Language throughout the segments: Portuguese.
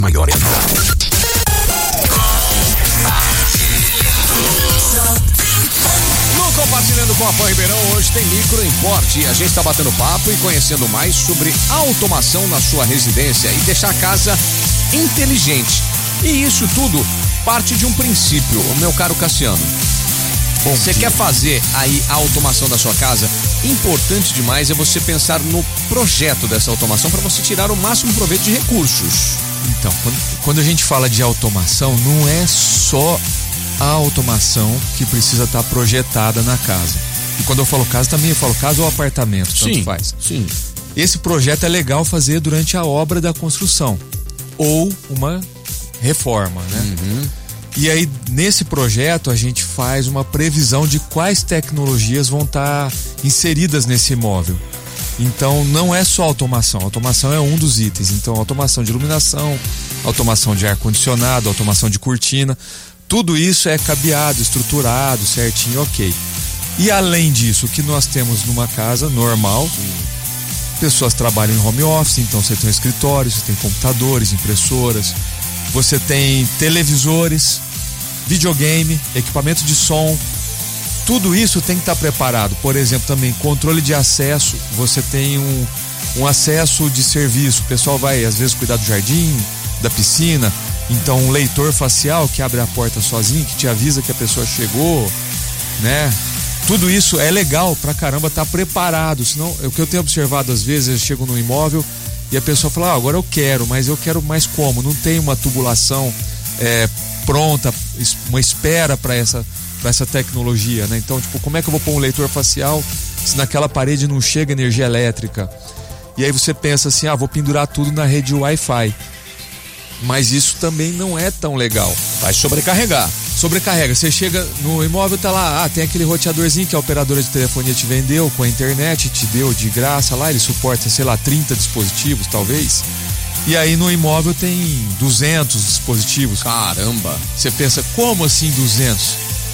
Maior No Compartilhando com a Pan Ribeirão, hoje tem microimporte e a gente está batendo papo e conhecendo mais sobre automação na sua residência e deixar a casa inteligente. E isso tudo parte de um princípio, meu caro Cassiano. Você quer fazer aí a automação da sua casa? Importante demais é você pensar no projeto dessa automação para você tirar o máximo proveito de recursos. Então, quando a gente fala de automação, não é só a automação que precisa estar projetada na casa. E quando eu falo casa, também eu falo casa ou apartamento, tanto faz. Sim. Esse projeto é legal fazer durante a obra da construção ou uma reforma, né? Uhum. E aí, nesse projeto, a gente faz uma previsão de quais tecnologias vão estar inseridas nesse imóvel. Então, não é só automação. Automação é um dos itens. Então, automação de iluminação, automação de ar-condicionado, automação de cortina. Tudo isso é cabeado, estruturado, certinho, ok. E além disso, o que nós temos numa casa normal, pessoas trabalham em home office, então você tem um escritório, você tem computadores, impressoras, você tem televisores, videogame, equipamento de som. Tudo isso tem que estar preparado. Por exemplo, também controle de acesso. Você tem um acesso de serviço. O pessoal vai, às vezes, cuidar do jardim, da piscina. Então, um leitor facial que abre a porta sozinho, que te avisa que a pessoa chegou, né? Tudo isso é legal pra caramba estar preparado. Senão, o que eu tenho observado, às vezes, eu chego no imóvel e a pessoa fala, agora eu quero, mas eu quero mais como? Não tem uma tubulação pronta, uma espera para essa tecnologia, né? Então, tipo, como é que eu vou pôr um leitor facial se naquela parede não chega energia elétrica? E aí você pensa assim, vou pendurar tudo na rede Wi-Fi. Mas isso também não é tão legal. Vai sobrecarregar. Sobrecarrega. Você chega no imóvel, tá lá, tem aquele roteadorzinho que a operadora de telefonia te vendeu com a internet, te deu de graça lá, ele suporta, 30 dispositivos, talvez. E aí no imóvel tem 200 dispositivos. Caramba! Você pensa, como assim 200?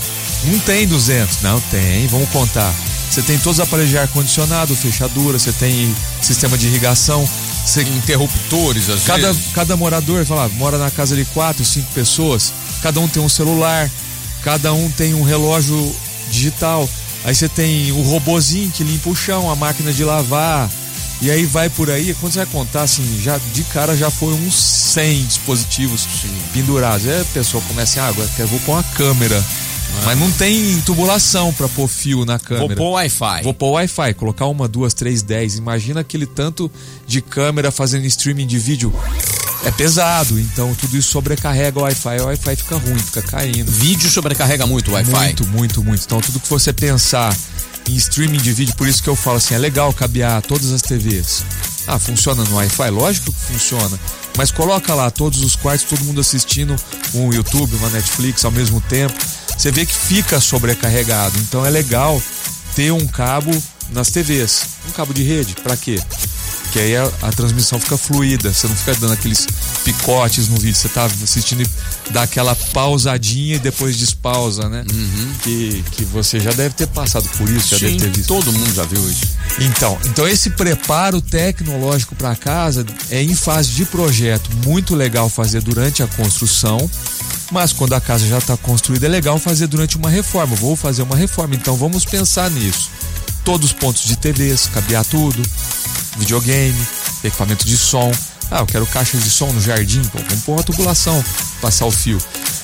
Não tem 200. Não tem, vamos contar. Você tem todos os aparelhos de ar-condicionado, fechadura, você tem sistema de irrigação, interruptores, às vezes. Cada morador, mora na casa de 4, 5 pessoas, cada um tem um celular, cada um tem um relógio digital. Aí você tem o robozinho que limpa o chão, a máquina de lavar. E aí vai por aí, quando você vai contar assim, já de cara já foram uns 100 dispositivos pendurados. Aí a pessoa começa assim, agora eu vou pôr uma câmera. Mas não tem tubulação pra pôr fio na câmera. Vou pôr Wi-Fi. Colocar 1, 2, 3, 10. Imagina aquele tanto de câmera fazendo streaming de vídeo. É pesado, então tudo isso sobrecarrega o Wi-Fi. O Wi-Fi fica ruim, fica caindo. Vídeo sobrecarrega muito o Wi-Fi? Muito. Então tudo que você pensar em streaming de vídeo, por isso que eu falo assim, é legal cabear todas as TVs. Funciona no Wi-Fi? Lógico que funciona. Mas coloca lá todos os quartos, todo mundo assistindo um YouTube, uma Netflix ao mesmo tempo. Você vê que fica sobrecarregado. Então é legal ter um cabo nas TVs. Um cabo de rede, pra quê? Porque aí a transmissão fica fluida. Você não fica dando aqueles picotes no vídeo. Você tá assistindo e dá aquela pausadinha e depois despausa, né? Uhum. Que você já deve ter passado por isso, já deve ter visto. Todo mundo já viu isso. Então esse preparo tecnológico para casa é em fase de projeto. Muito legal fazer durante a construção. Mas quando a casa já está construída, é legal fazer durante uma reforma. Vou fazer uma reforma, então vamos pensar nisso. Todos os pontos de TVs, cabear tudo, videogame, equipamento de som. Eu quero caixa de som no jardim, vamos pôr uma tubulação, passar o fio.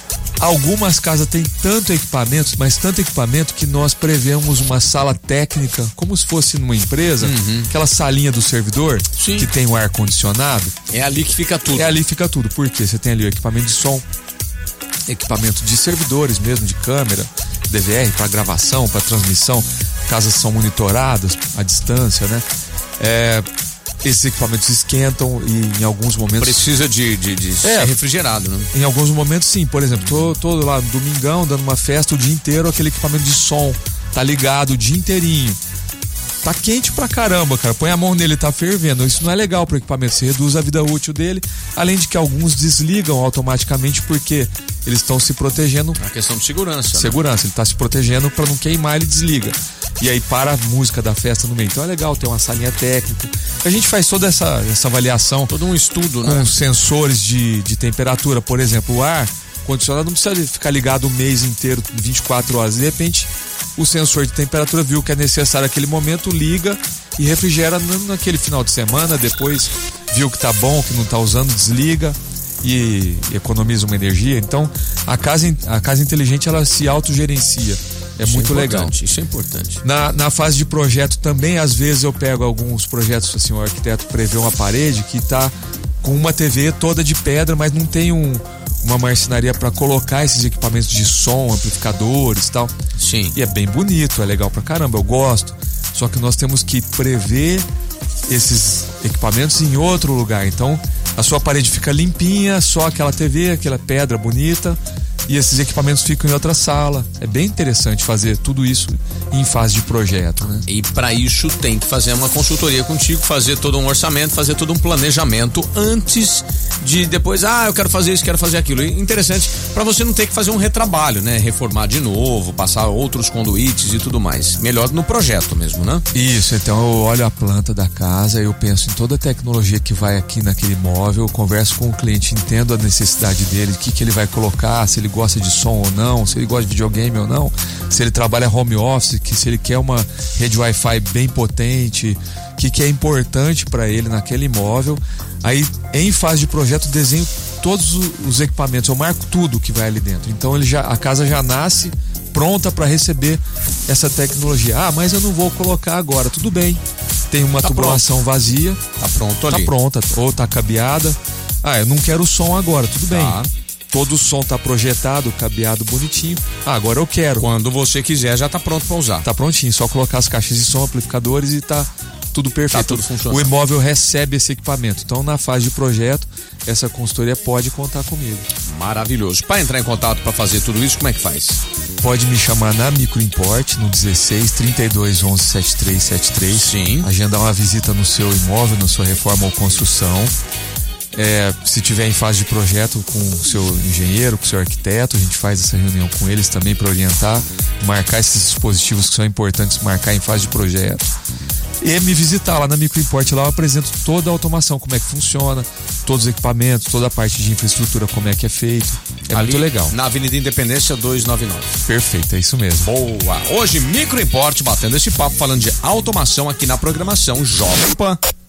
Algumas casas têm tanto equipamento que nós prevemos uma sala técnica, como se fosse numa empresa, aquela salinha do servidor, que tem o ar-condicionado. É ali que fica tudo. Por quê? Você tem ali o equipamento de som, equipamento de servidores mesmo, de câmera, DVR, para gravação, para transmissão. Casas são monitoradas à distância, né? Esses equipamentos esquentam e em alguns momentos... Precisa de ser refrigerado, né? Em alguns momentos sim, por exemplo, tô lá no domingão, dando uma festa o dia inteiro, aquele equipamento de som tá ligado o dia inteirinho. tá quente pra caramba, cara. Põe a mão nele, tá fervendo. Isso não é legal pro equipamento, você reduz a vida útil dele, além de que alguns desligam automaticamente porque eles estão se protegendo. A questão de segurança. Segurança, ele tá se protegendo pra não queimar, ele desliga. E aí para a música da festa no meio. Então é legal ter uma salinha técnica. A gente faz toda essa avaliação. Todo um estudo, com né? sensores de temperatura. Por exemplo, o ar condicionado não precisa ficar ligado o mês inteiro, 24 horas. De repente, o sensor de temperatura viu que é necessário naquele momento, liga e refrigera naquele final de semana. Depois viu que tá bom, que não tá usando, desliga e economiza uma energia. Então, a casa inteligente, ela se autogerencia. É Isso muito legal. Isso é importante. Na fase de projeto também, às vezes eu pego alguns projetos, assim, o arquiteto prevê uma parede que tá com uma TV toda de pedra, mas não tem uma marcenaria para colocar esses equipamentos de som, amplificadores e tal. Sim. E é bem bonito, é legal pra caramba, eu gosto. Só que nós temos que prever esses equipamentos em outro lugar. Então, a sua parede fica limpinha, só aquela TV, aquela pedra bonita, e esses equipamentos ficam em outra sala. É bem interessante fazer tudo isso em fase de projeto, né? E para isso tem que fazer uma consultoria contigo, fazer todo um orçamento, fazer todo um planejamento antes de depois, eu quero fazer isso, quero fazer aquilo. E interessante para você não ter que fazer um retrabalho, né? Reformar de novo, passar outros conduítes e tudo mais. Melhor no projeto mesmo, né? Isso, então eu olho a planta da casa, eu penso em toda a tecnologia que vai aqui naquele imóvel, eu converso com o cliente, entendo a necessidade dele, o que ele vai colocar, se ele gosta de som ou não, se ele gosta de videogame ou não, se ele trabalha home office, se ele quer uma rede Wi-Fi bem potente, o que é importante para ele naquele imóvel. Aí, em fase de projeto, desenho todos os equipamentos, eu marco tudo que vai ali dentro. Então a casa já nasce pronta para receber essa tecnologia. Mas eu não vou colocar agora, tudo bem. Tem uma tubulação vazia. Tá pronto ali. Tá pronta, ou tá cabeada. Eu não quero o som agora, tudo bem. Todo o som tá projetado, cabeado bonitinho. Agora eu quero. Quando você quiser, já tá pronto para usar. Tá prontinho, só colocar as caixas de som, amplificadores e tá tudo perfeito. Tá tudo funcionando. O imóvel recebe esse equipamento. Então, na fase de projeto, essa consultoria pode contar comigo. Maravilhoso. Para entrar em contato para fazer tudo isso, como é que faz? Pode me chamar na Microimport no 16 32 11 7373. Sim. Agendar uma visita no seu imóvel, na sua reforma ou construção. Se tiver em fase de projeto com o seu engenheiro, com o seu arquiteto, a gente faz essa reunião com eles também para orientar, marcar esses dispositivos que são importantes, marcar em fase de projeto. E me visitar lá na Microimport, lá eu apresento toda a automação, como é que funciona, todos os equipamentos, toda a parte de infraestrutura, como é que é feito. É ali, muito legal. Na Avenida Independência 299. Perfeito, é isso mesmo. Boa! Hoje, Microimport batendo esse papo, falando de automação aqui na programação Jovem Pan.